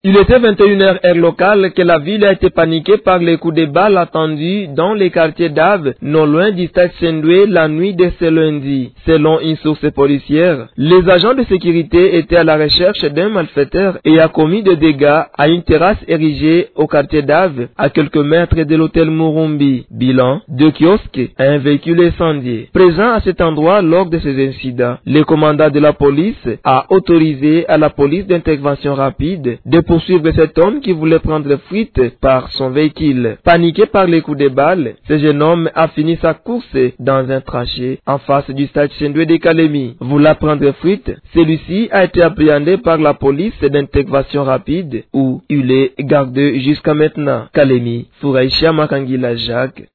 Il était 21h heure locale que la ville a été paniquée par les coups de balles attendus dans les quartiers d'Ave, non loin du stade Sendoué la nuit de ce lundi. Selon une source policière, les agents de sécurité étaient à la recherche d'un malfaiteur et a commis des dégâts à une terrasse érigée au quartier d'Ave, à quelques mètres de l'hôtel Murumbi. Bilan, 2 kiosques et un véhicule incendié. Présent à cet endroit lors de ces incidents, le commandant de la police a autorisé à la police d'intervention rapide de poursuivre cet homme qui voulait prendre fuite par son véhicule. Paniqué par les coups de balle, ce jeune homme a fini sa course dans un traché en face du stade Sendoué de Kalemi. Voulant prendre fuite, celui-ci a été appréhendé par la police d'intervention rapide où il est gardé jusqu'à maintenant. Kalemi, Fouraïcha Makangila Jacques.